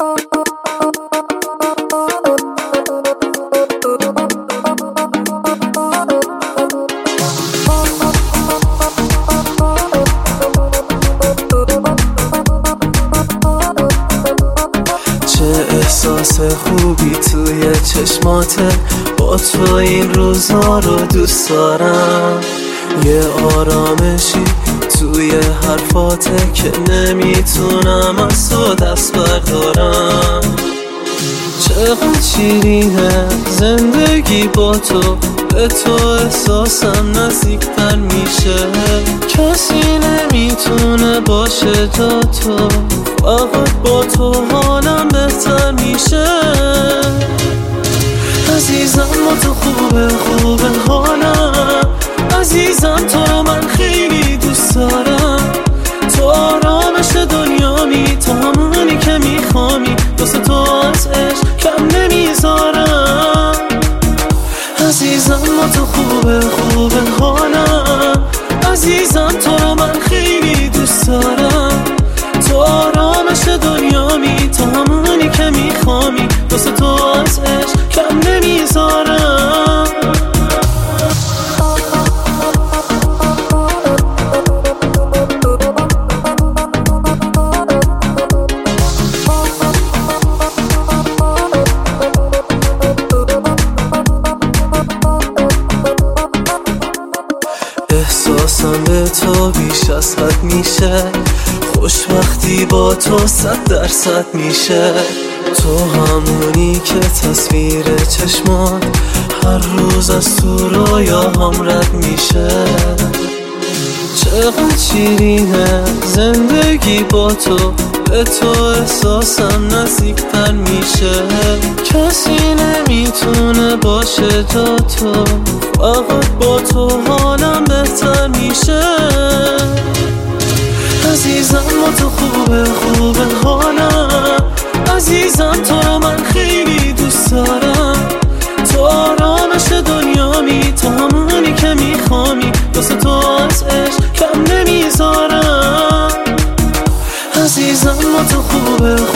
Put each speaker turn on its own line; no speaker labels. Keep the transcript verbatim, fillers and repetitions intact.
احساس خوبی توی چشماته، با تو این روزا رو دوست دارم. یه آرامشی توی حرفاته که نمیتونم از تو دست بردارم. چقدر شیرینه زندگی با تو، به تو احساسم نزدیکتر میشه. کسی نمیتونه باشه جا تو، فقط با تو حالم بهتر میشه. عزیزم با تو خوبه خوبه حالم، عزیزم تو رو من خیلی دوست دارم. تو آرامش دنیامی، تو همونی که میخوامی، دوست تو از عشق کم نمیذارم. عزیزم با تو خوبه خوبه حالم، عزیزم تو رو من خیلی دوست دارم. تو آرامش دنیامی، تو همونی که میخوامی، دوست تو از عشق کم نمیذارم. احساسم به تو بیش از حد میشه، خوشبختی با تو صد درصد میشه. تو همونی که تصویر چشمات هر روز از تو رویاهام رد میشه. چقدر شیرینه زندگی با تو، به تو احساسم نزدیکتر میشه. کسی نمیتونه باشه جا تو، فقط با تو حالم بهتر میشه. عزیزم با تو خوبه خوبه حالم، عزیزم تو رو من خیلی دوست دارم. تو آرامش دنیامی، تو همونی که میخوامی، دوست تو از عشق کم نمیذارم. عزیزم با تو خوبه